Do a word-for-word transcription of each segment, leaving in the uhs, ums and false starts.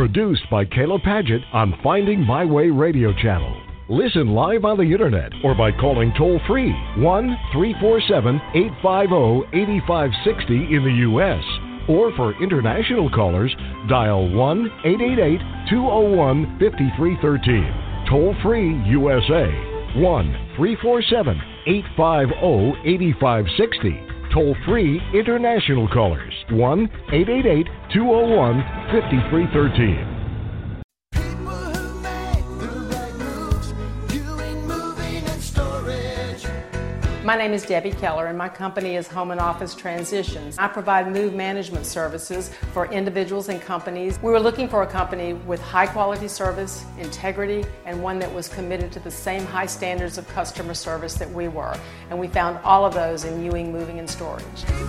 Produced by Kayla Padgett on Finding My Way Radio Channel. Listen live on the internet or by calling toll-free one three four seven, eight five zero, eight five six zero in the U S Or for international callers, dial one eight eight eight, two zero one, five three one three. Toll-free U S A, one three four seven, eight five zero, eight five six zero. Toll-free international callers, one eight eight eight, two zero one, five three one three. My name is Debbie Keller, and my company is Home and Office Transitions. I provide move management services for individuals and companies. We were looking for a company with high quality service, integrity, and one that was committed to the same high standards of customer service that we were. And we found all of those in Ewing Moving and Storage.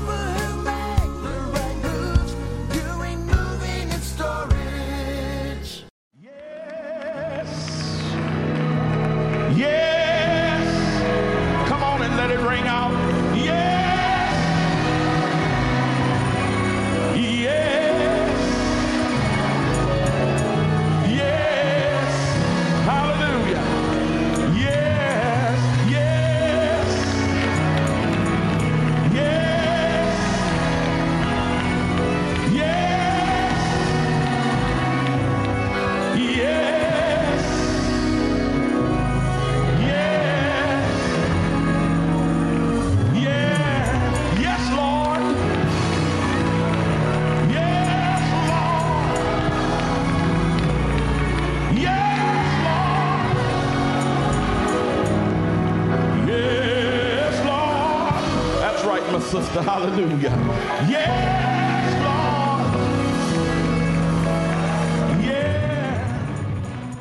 Sister, hallelujah. Yes, Lord. Yeah.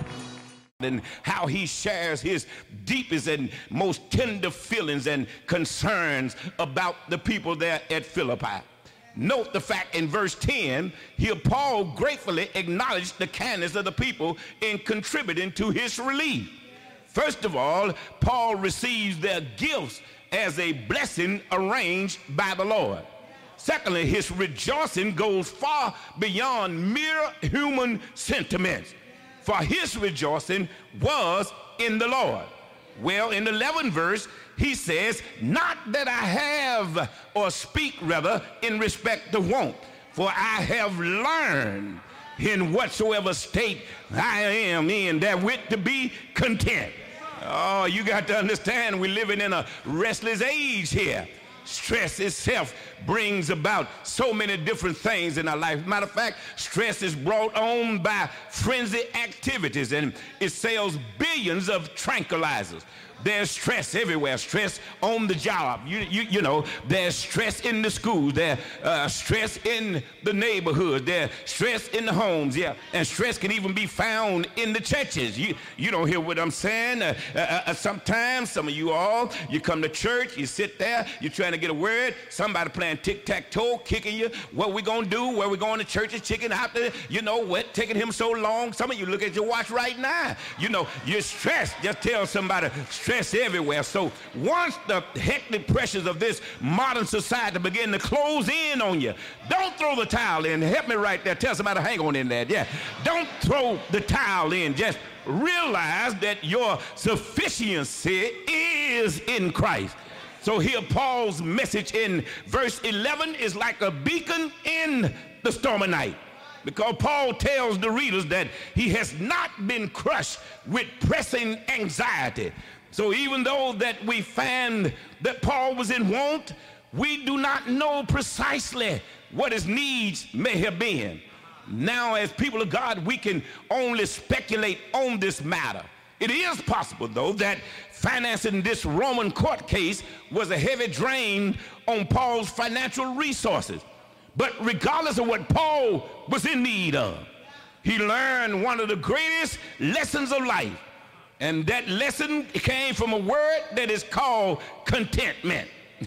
And how he shares his deepest and most tender feelings and concerns about the people there at Philippi. Note the fact in verse ten, here Paul gratefully acknowledged the kindness of the people in contributing to his relief. First of all, Paul receives their gifts as a blessing arranged by the Lord. Secondly, his rejoicing goes far beyond mere human sentiments, for his rejoicing was in the Lord. Well, in the eleventh verse, he says, not that I have, or speak rather, in respect to want, for I have learned in whatsoever state I am in, therewith to be content. Oh, you got to understand, we're living in a restless age here. Stress itself brings about so many different things in our life. Matter of fact, stress is brought on by frenzy activities, and it sells billions of tranquilizers. There's stress everywhere. Stress on the job. You, you, you know, there's stress in the schools. There's uh, stress in the neighborhood. There's stress in the homes. Yeah, and stress can even be found in the churches. You, you don't hear what I'm saying? Uh, uh, uh, sometimes, some of you all, you come to church, you sit there, you're trying to get a word. Somebody playing tic-tac-toe, kicking you. What we gonna do? Where we going to church is chicken out there. You know what? Taking him so long. Some of you look at your watch right now. You know, you're stressed. Just tell somebody, stress everywhere. So once the hectic pressures of this modern society begin to close in on you, don't throw the towel in. Help me right there. Tell somebody, hang on in there. Yeah. Don't throw the towel in. Just realize that your sufficiency is in Christ. So here Paul's message in verse eleven is like a beacon in the stormy night, because Paul tells the readers that he has not been crushed with pressing anxiety. So even though that we find that Paul was in want, we do not know precisely what his needs may have been. Now, as people of God, we can only speculate on this matter. It is possible, though, that financing this Roman court case was a heavy drain on Paul's financial resources. But regardless of what Paul was in need of, he learned one of the greatest lessons of life. And that lesson came from a word that is called contentment.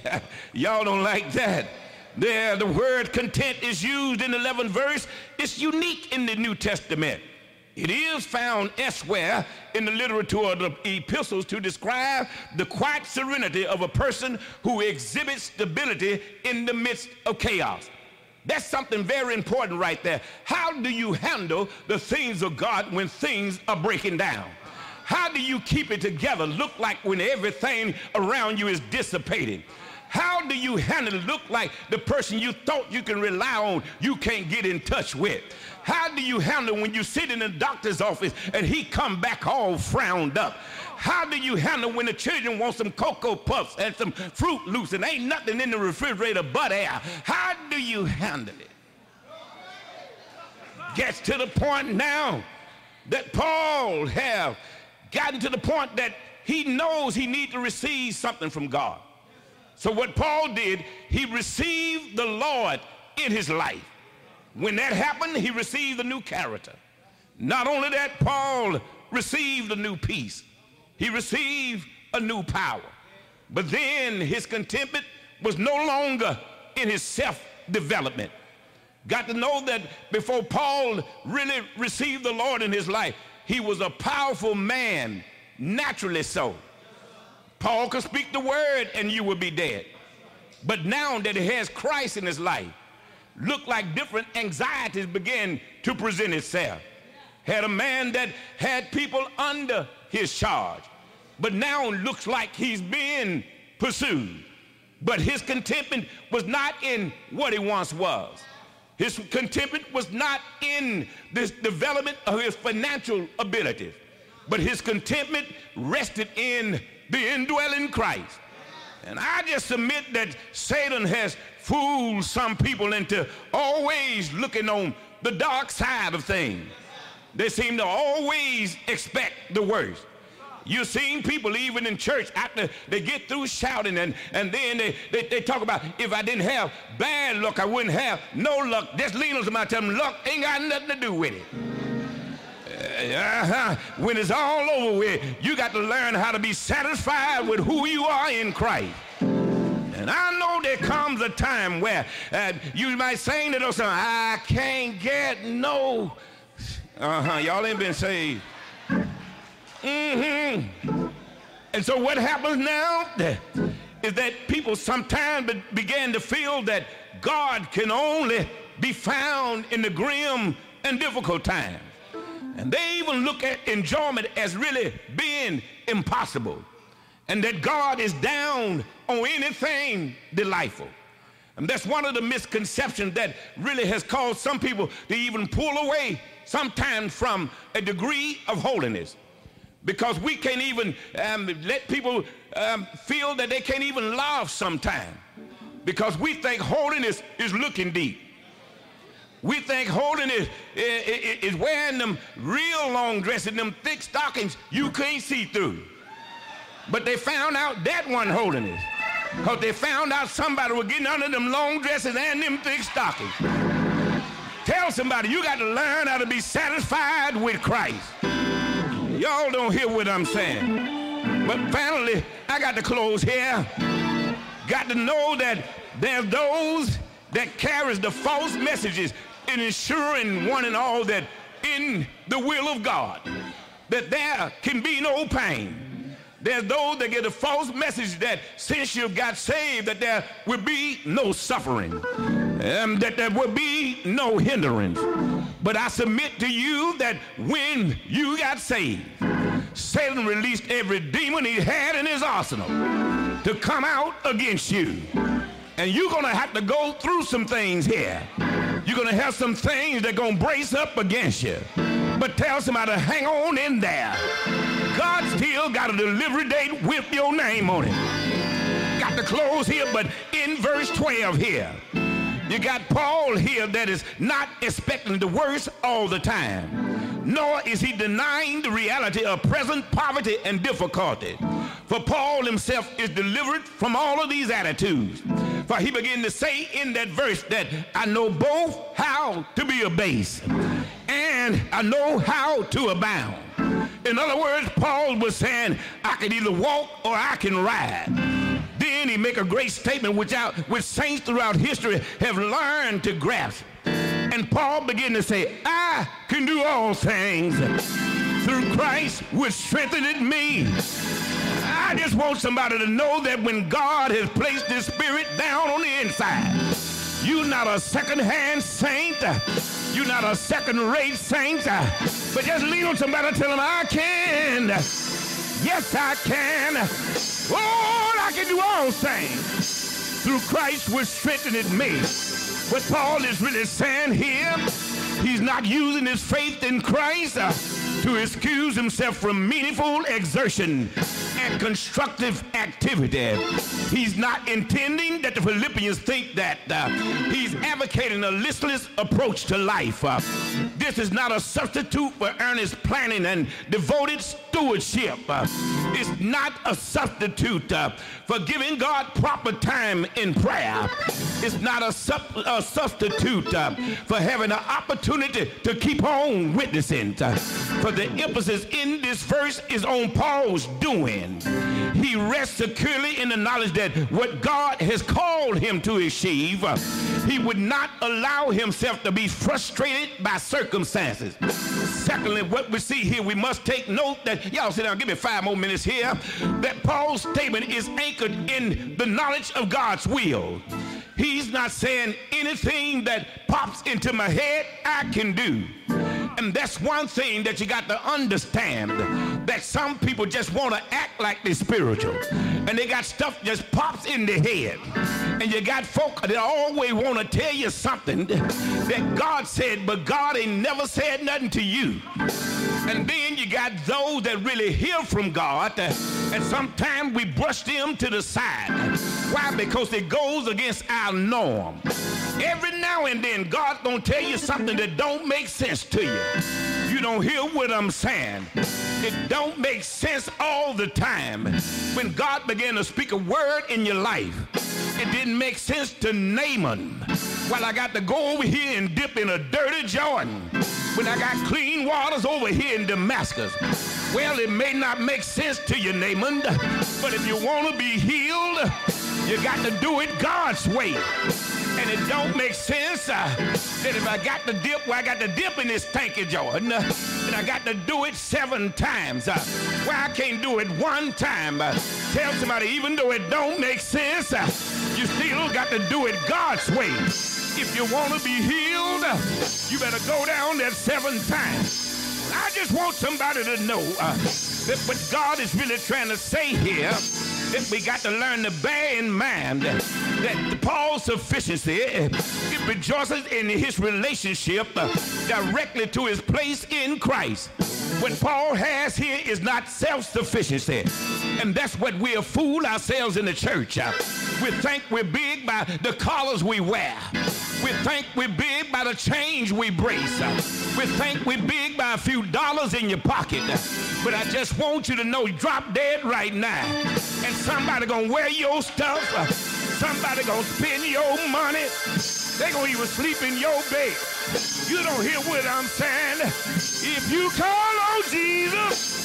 Y'all don't like that. There, the word content is used in the eleventh verse. It's unique in the New Testament. It is found elsewhere in the literature of the epistles to describe the quiet serenity of a person who exhibits stability in the midst of chaos. That's something very important right there. How do you handle the things of God when things are breaking down? How do you keep it together, look like when everything around you is dissipating? How do you handle it, look like the person you thought you can rely on, you can't get in touch with? How do you handle when you sit in the doctor's office and he come back all frowned up? How do you handle when the children want some Cocoa Puffs and some Fruit Loops and ain't nothing in the refrigerator but air? How do you handle it? Gets to the point now that Paul have gotten to the point that he knows he needs to receive something from God. So what Paul did, he received the Lord in his life. When that happened, he received a new character. Not only that, Paul received a new peace. He received a new power. But then his contentment was no longer in his self-development. Got to know that before Paul really received the Lord in his life, he was a powerful man, naturally so. Paul could speak the word and you would be dead. But now that he has Christ in his life, looked like different anxieties began to present itself. Had a man that had people under his charge, but now looks like he's being pursued. But his contentment was not in what he once was. His contentment was not in this development of his financial abilities, but his contentment rested in the indwelling Christ. And I just submit that Satan has fooled some people into always looking on the dark side of things. They seem to always expect the worst. You've seen people even in church after they get through shouting and, and then they, they, they talk about, if I didn't have bad luck, I wouldn't have no luck. Just lean on somebody, tell them luck ain't got nothing to do with it. Uh-huh. When it's all over with, you got to learn how to be satisfied with who you are in Christ. And I know there comes a time where uh, you might sing to those songs, I can't get no. Uh-huh, y'all ain't been saved. Mm-hmm. And so what happens now is that people sometimes be- began to feel that God can only be found in the grim and difficult times. And they even look at enjoyment as really being impossible. And that God is down on anything delightful. And that's one of the misconceptions that really has caused some people to even pull away sometimes from a degree of holiness. Because we can't even um, let people um, feel that they can't even love sometimes. Because we think holiness is looking deep. We think holiness is, is wearing them real long dresses, them thick stockings you can't see through. But they found out that wasn't holiness. Because they found out somebody was getting under them long dresses and them thick stockings. Tell somebody, you got to learn how to be satisfied with Christ. Y'all don't hear what I'm saying. But finally, I got to close here. Got to know that there's those that carries the false messages in ensuring one and all that in the will of God, that there can be no pain. There's those that get a false message that since you got saved, that there will be no suffering, um, that there will be no hindrance. But I submit to you that when you got saved, Satan released every demon he had in his arsenal to come out against you. And you're going to have to go through some things here. You're going to have some things that are going to brace up against you. But tell somebody to hang on in there. God still got a delivery date with your name on it. Got to close here, but in verse twelve here, you got Paul here that is not expecting the worst all the time, nor is he denying the reality of present poverty and difficulty. For Paul himself is delivered from all of these attitudes. For he began to say in that verse that I know both how to be abased and I know how to abound. In other words, Paul was saying, I can either walk or I can ride. Then he make a great statement which, out, which saints throughout history have learned to grasp. And Paul began to say, I can do all things through Christ which strengtheneth me. I just want somebody to know that when God has placed his spirit down on the inside, You're not a second-hand saint. You're not a second-rate saint. But just lean on somebody and tell them, I can. Yes, I can. Oh, I can do all things through Christ which strengtheneth me. What Paul is really saying here, he's not using his faith in Christ uh, to excuse himself from meaningful exertion and constructive activity. He's not intending that the Philippians think that uh, he's advocating a listless approach to life. Uh, this is not a substitute for earnest planning and devoted stewardship. Uh, it's not a substitute uh, for giving God proper time in prayer. It's not a, sub, a substitute uh, for having an opportunity to keep on witnessing. Uh, for the emphasis in this verse is on Paul's doing. He rests securely in the knowledge that what God has called him to achieve, uh, he would not allow himself to be frustrated by circumstances. Secondly, what we see here, we must take note that, y'all sit down, give me five more minutes here, that Paul's statement is anchored in the knowledge of God's will. He's not saying anything that pops into my head I can do. And that's one thing that you got to understand, that some people just want to act like they're spiritual. And they got stuff just pops in their head. And you got folk that always want to tell you something that God said, but God ain't never said nothing to you. And then you got those that really hear from God, and sometimes we brush them to the side. Why? Because it goes against our norm. Every now and then, God's going to tell you something that don't make sense to you. You don't hear what I'm saying. It don't make sense all the time. When God began to speak a word in your life, it didn't make sense to Naaman. While I got to go over here and dip in a dirty Jordan, when I got clean waters over here in Damascus. Well, it may not make sense to you, Naaman, but if you want to be healed, you got to do it God's way. And it don't make sense uh, that if I got to dip, well, I got to dip in this tanky Jordan, uh, and I got to do it seven times. Uh, well, I can't do it one time. Uh, tell somebody, even though it don't make sense, uh, you still got to do it God's way. If you want to be healed, uh, you better go down there seven times. I just want somebody to know uh, that what God is really trying to say here, that we got to learn to bear in mind that, that Paul's sufficiency, it rejoices in his relationship uh, directly to his place in Christ. What Paul has here is not self-sufficiency. And that's what we'll fool ourselves in the church. Uh, we think we're big by the collars we wear. We think we're big by the change we brace. Uh, we think we're big by a few dollars in your pocket. Uh, but I just want you to know, drop dead right now. And somebody gonna wear your stuff. Uh, somebody gonna spend your money. They gonna even sleep in your bed. You don't hear what I'm saying? If you call on Jesus,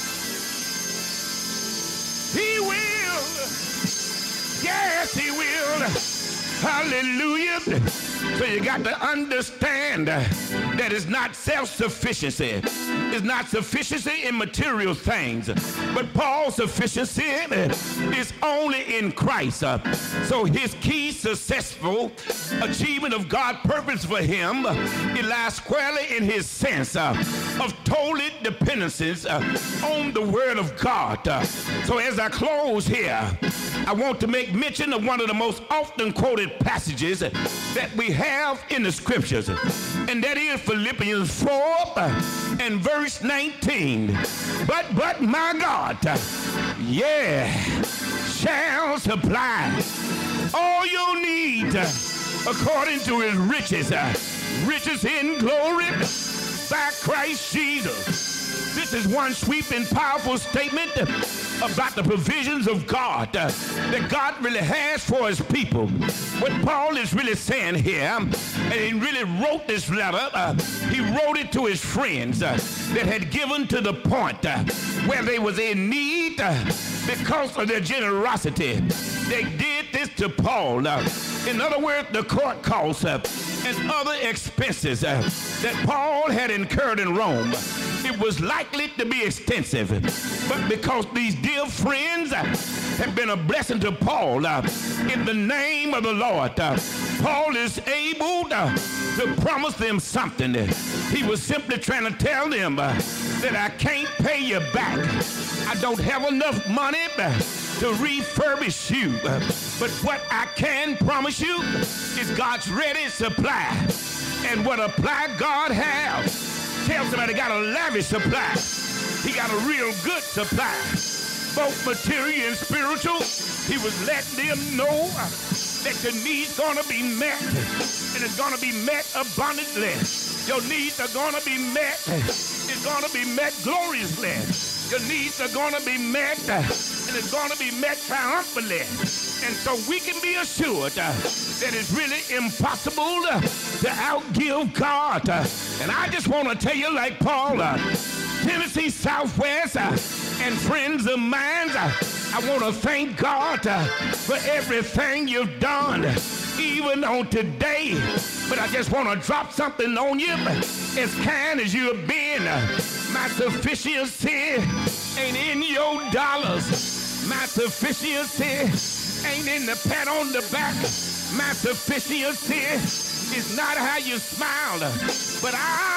he will. Yes, he will. Hallelujah. So you got to understand that it's not self-sufficiency. It's not sufficiency in material things. But Paul's sufficiency is only in Christ. So his key successful achievement of God's purpose for him, it lies squarely in his sense of total dependency on the Word of God. So as I close here, I want to make mention of one of the most often quoted passages that we have in the scriptures, and that is Philippians four and verse nineteen. But, but my God, yeah, shall supply all your needs according to his riches, riches in glory by Christ Jesus. This is one sweeping, powerful statement about the provisions of God uh, that God really has for his people. What Paul is really saying here, and he really wrote this letter, uh, he wrote it to his friends uh, that had given to the point uh, where they was in need uh, because of their generosity. They did this to Paul. Uh, in other words, the court costs uh, and other expenses uh, that Paul had incurred in Rome, it was likely to be extensive. But because these dear friends uh, have been a blessing to Paul uh, in the name of the Lord, uh, Paul is able to, to promise them something. He was simply trying to tell them uh, that I can't pay you back. I don't have enough money uh, to refurbish you. Uh, but what I can promise you is God's ready supply. And what supply God has, tell somebody, got a lavish supply. He got a real good supply, both material and spiritual. He was letting them know that your needs gonna be met, and it's gonna be met abundantly. Your needs are gonna be met. It's gonna be met gloriously. Your needs are gonna be met, and it's gonna be met triumphantly. And so we can be assured uh, that it's really impossible uh, to outgive God. Uh, and I just want to tell you, like Paul, uh, Tennessee Southwest, uh, and friends of mine, uh, I want to thank God uh, for everything you've done, even on today. But I just want to drop something on you. As kind as you have been, uh, my sufficiency ain't in your dollars. My sufficiency ain't in the pat on the back. My sufficiency is not how you smile. But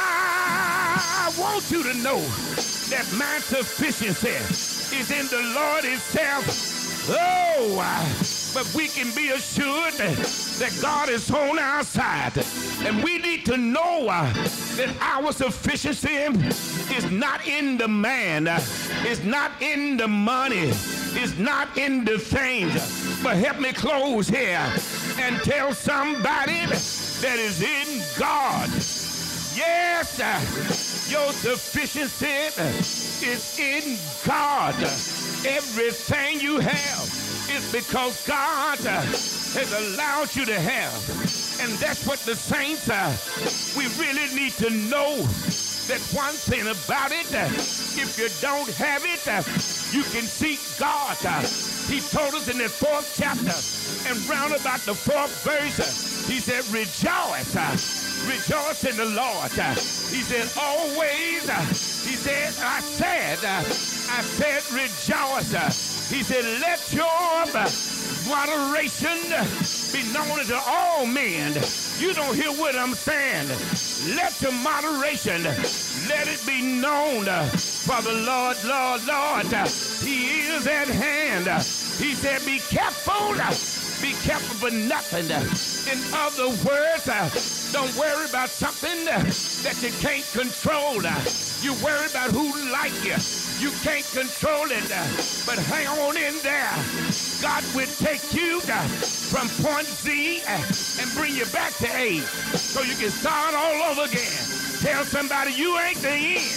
I want you to know that my sufficiency is in the Lord himself. Oh, but we can be assured that God is on our side. And we need to know that our sufficiency is not in the man, it's not in the money, it's not in the things. But help me close here and tell somebody that is in God. Yes, your sufficiency is in God. Everything you have is because God has allowed you to have. And that's what the saints, uh, we really need to know. That one thing about it, if you don't have it, you can seek God. He told us in the fourth chapter and round about the fourth verse, he said, rejoice, rejoice in the Lord. He said, always, he said, I said, I said, rejoice. He said, let your moderation be known unto all men. You don't hear what I'm saying. Let your moderation, let it be known. For the Lord, Lord, Lord, he is at hand. He said, be careful, be careful for nothing. In other words, don't worry about something that you can't control. You worry about who like you. You can't control it, but hang on in there. God will take you from point Z and bring you back to A so you can start all over again. Tell somebody you ain't the end.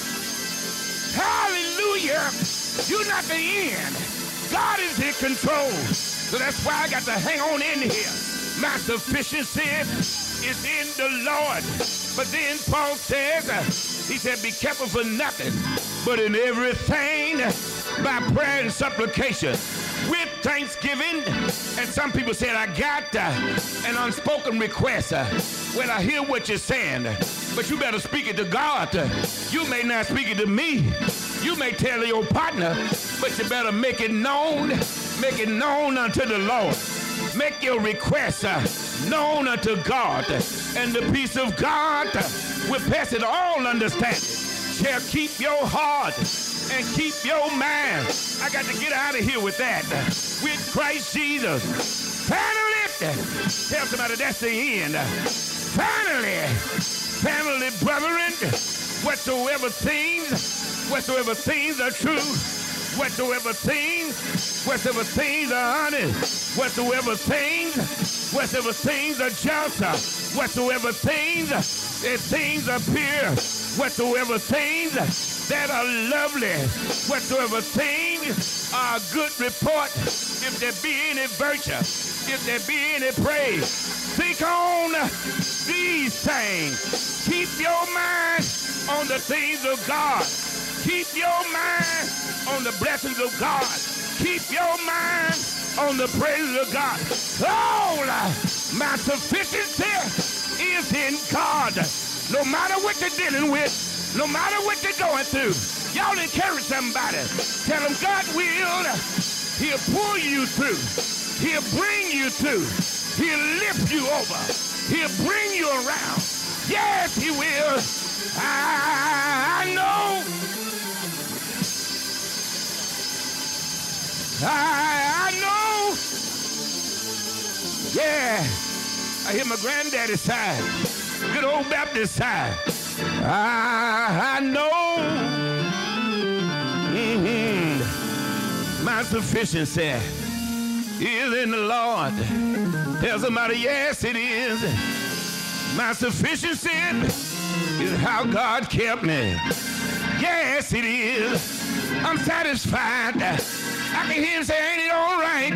Hallelujah. You're not the end. God is in control. So that's why I got to hang on in here. My sufficiency is in the Lord. But then Paul says, uh, he said, be careful for nothing, but in everything by prayer and supplication with thanksgiving. And some people said, I got uh, an unspoken request. Uh, well, I hear what you're saying, but you better speak it to God. Uh, you may not speak it to me. You may tell your partner, but you better make it known, make it known unto the Lord. Make your requests uh, known unto God, and the peace of God uh, will pass it all understanding. Shall keep your heart and keep your mind. I got to get out of here with that. With Christ Jesus. Finally, tell somebody that's the end. Finally, family brethren, whatsoever things, whatsoever things are true, whatsoever things, whatsoever things are honest, whatsoever things, whatsoever things are just, whatsoever things, if things are pure, whatsoever things that are lovely, whatsoever things are a good report, if there be any virtue, if there be any praise, think on these things. Keep your mind on the things of God. Keep your mind on the blessings of God. Keep your mind on the praises of God. All my sufficiency is in God. No matter what you're dealing with, no matter what you're going through, y'all encourage somebody. Tell them God will. He'll pull you through. He'll bring you through. He'll lift you over. He'll bring you around. Yes, he will. I, I know. I, I know. Yeah. I hear my granddaddy's side. Good old Baptist side. I, I know. Mm-hmm. My sufficiency is in the Lord. Tell somebody, yes, it is. My sufficiency is how God kept me. Yes, it is. I'm satisfied. I can hear him say, ain't it all right?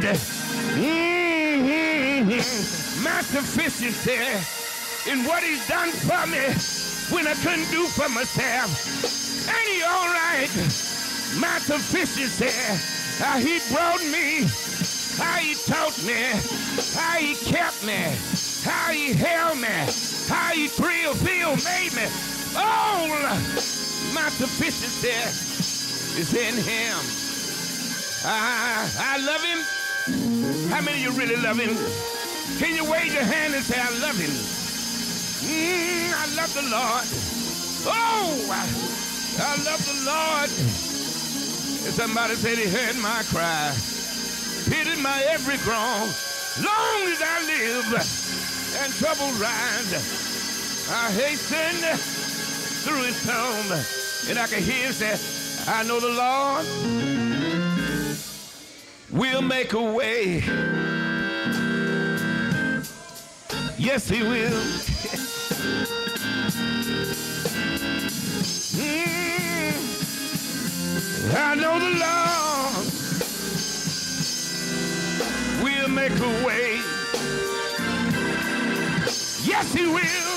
Mm-hmm. My sufficiency in what he's done for me when I couldn't do for myself. Ain't he all right? My sufficiency, how he brought me, how he taught me, how he kept me, how he held me, how he thrilled, filled, made me. All my sufficiency is in him. I, I love him. How many of you really love him? Can you wave your hand and say, I love him? Mm, I love the Lord. Oh, I, I love the Lord. And somebody said he heard my cry, pitied my every groan. Long as I live and trouble rise, I hasten through his tomb. And I can hear him say, I know the Lord will make a way. Yes, he will. mm, I know the Lord will make a way. Yes, he will.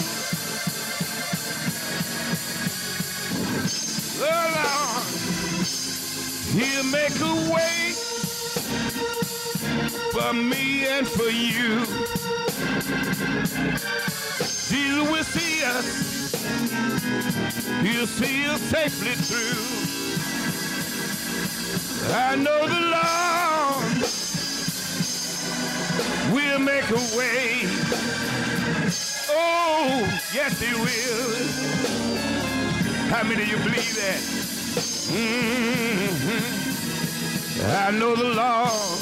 Oh, Lord, he'll make a way for me and for you. Jesus will see us. He'll see us safely through. I know the Lord will make a way. Oh, yes, he will. How many of you believe that? Mm-hmm. I know the Lord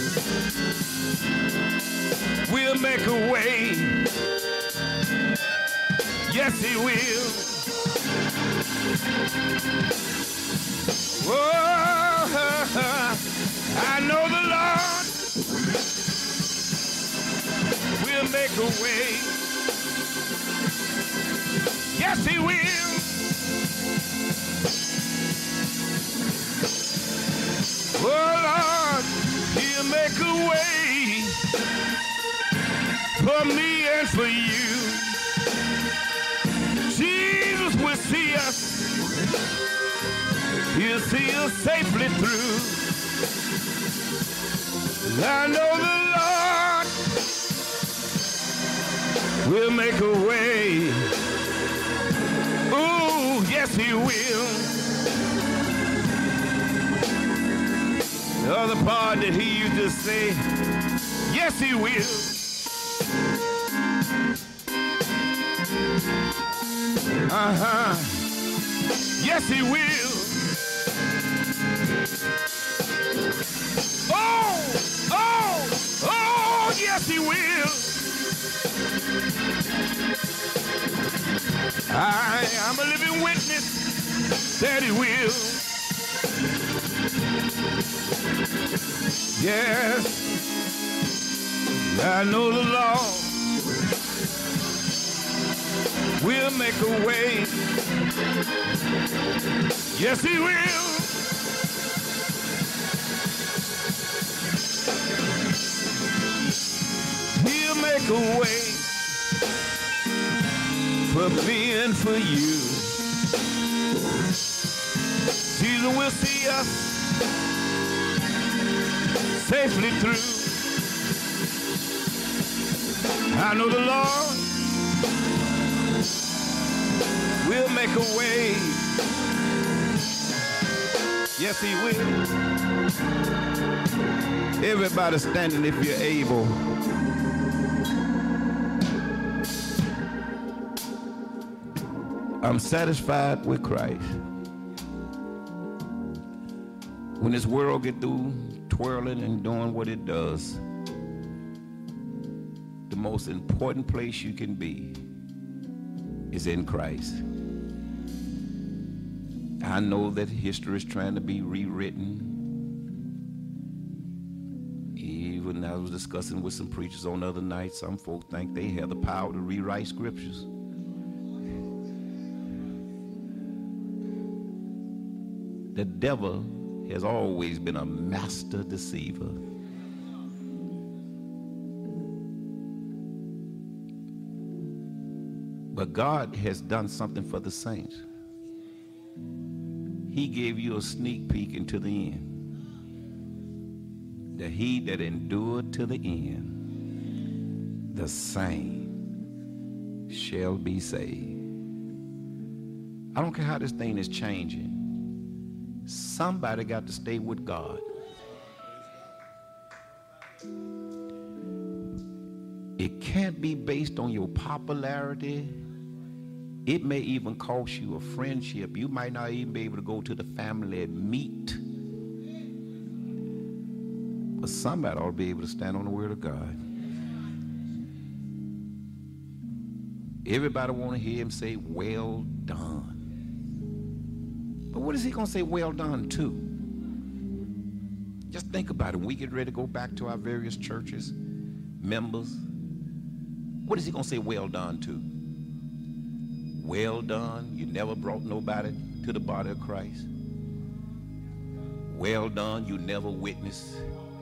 will make a way. Yes, he will. Oh, I know the Lord will make a way. Yes, he will. Oh, Lord, he'll make a way for me and for you. Jesus will see us. He'll see us safely through. I know the Lord will make a way. Oh, yes, he will. The other part that he used to say, yes, he will. Uh-huh. Yes, he will. Oh, oh, oh, yes, he will. I am a living witness that he will. Yes, I know the Lord will make a way. Yes, he will. He'll make a way for me and for you. Jesus will see us safely through. I know the Lord will make a way. Yes, he will. Everybody standing if you're able. I'm satisfied with Christ. When this world get through twirling and doing what it does, the most important place you can be is in Christ. I know that history is trying to be rewritten. Even I was discussing with some preachers on the other night, some folk think they have the power to rewrite scriptures. The devil has always been a master deceiver. But God has done something for the saints. He gave you a sneak peek into the end. That he that endured to the end, the same shall be saved. I don't care how this thing is changing. Somebody got to stay with God. It can't be based on your popularity. It may even cost you a friendship. You might not even be able to go to the family meet. But somebody ought to be able to stand on the word of God. Everybody want to hear him say, well done. But what is he going to say well done to? Just think about it. When we get ready to go back to our various churches, members, what is he going to say well done to? Well done, you never brought nobody to the body of Christ. Well done, you never witnessed.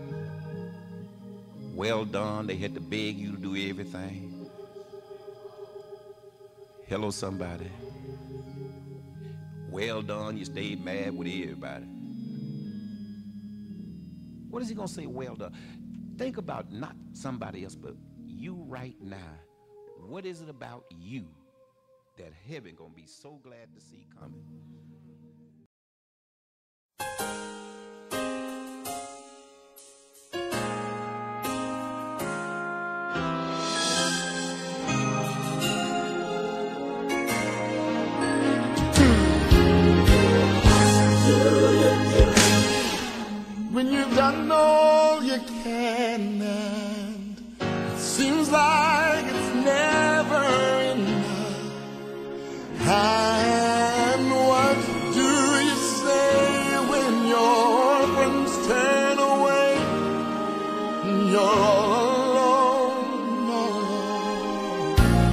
Well done, they had to beg you to do everything. Hello, somebody. Well done, you stayed mad with everybody. What is he going to say well done? Think about not somebody else, but you right now. What is it about you that heaven gonna be so glad to see coming? When you've done all you can and it seems like it's never enough, and what do you say when your friends turn away and you're all alone, all alone?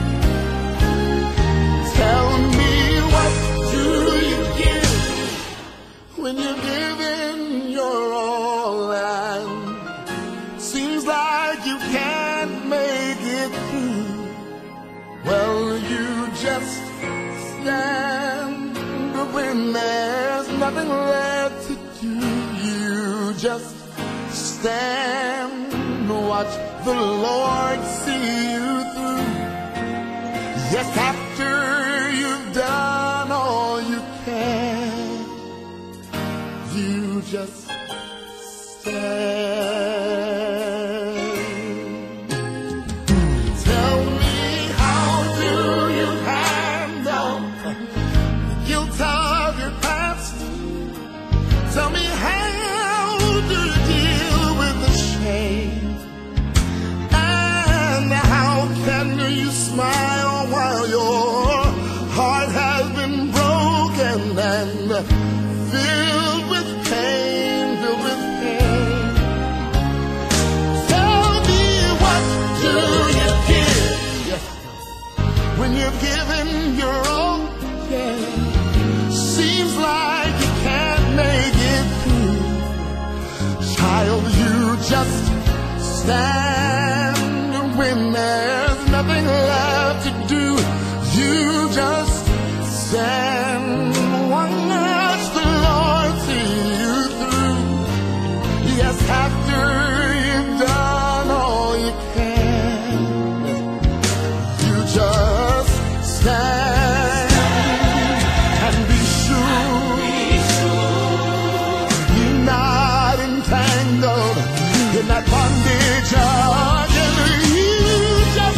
Tell me, what do you give when you're giving your all and seems like you can't make it through? Well, you just stand when there's nothing left to do. You just stand, watch the Lord see you through. Yes, after you've done all you can, you just stand. Tell me, how do you handle the guilt of your past? Tell me, how do you deal with the shame? And how can you smile while your heart has been broken and filled with pain, filled with pain? Tell me, what do you give when you've given your all? Yeah. Seems like you can't make it through. Child, you just stand when there's nothing left to do. You just stand, watch the Lord see you through. Yes, after you've done all you can, you just stand and be sure you're not entangled in that bondage again. You just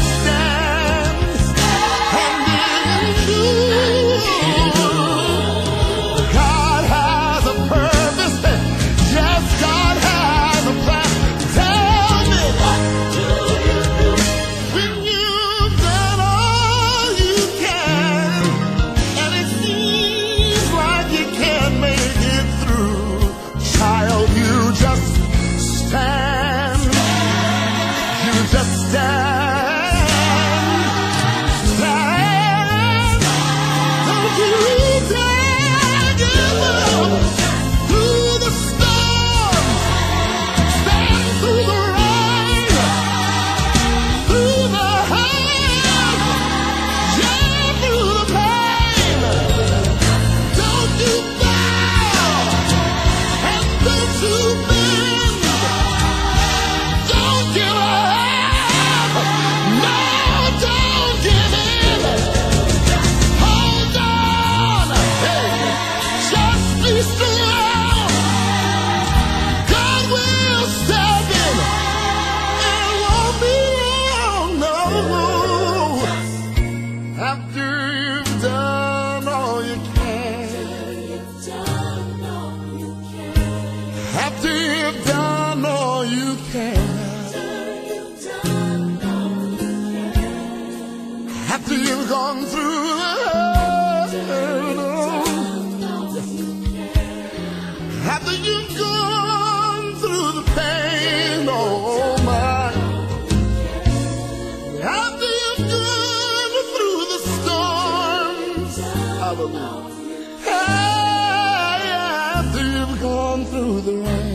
hallelujah. Hey, after you've gone through the rain,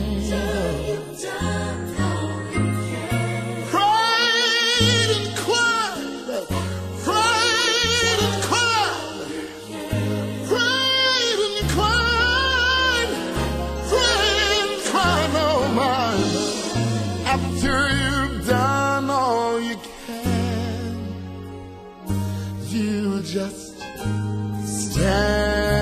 prayed and cried, prayed and cried, prayed and cried, prayed and cried, oh my. After you've done all you can, you just stand.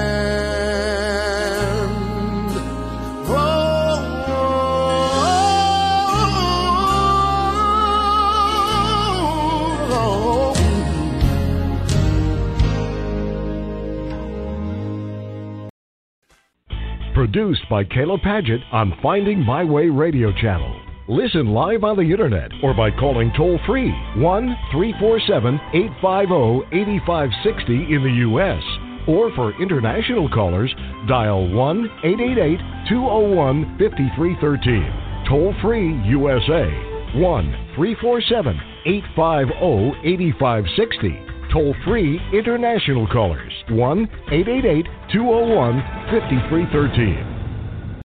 Produced by Kayla Padgett on Finding My Way Radio Channel. Listen live on the internet or by calling toll-free one three four seven, eight five zero, eight five six zero in the U S Or for international callers, dial one eight eight eight, two zero one, five three one three. Toll-free U S A, one three four seven, eight five zero, eight five six zero. Toll-free international callers, one eight eight eight, two zero one, five three one three.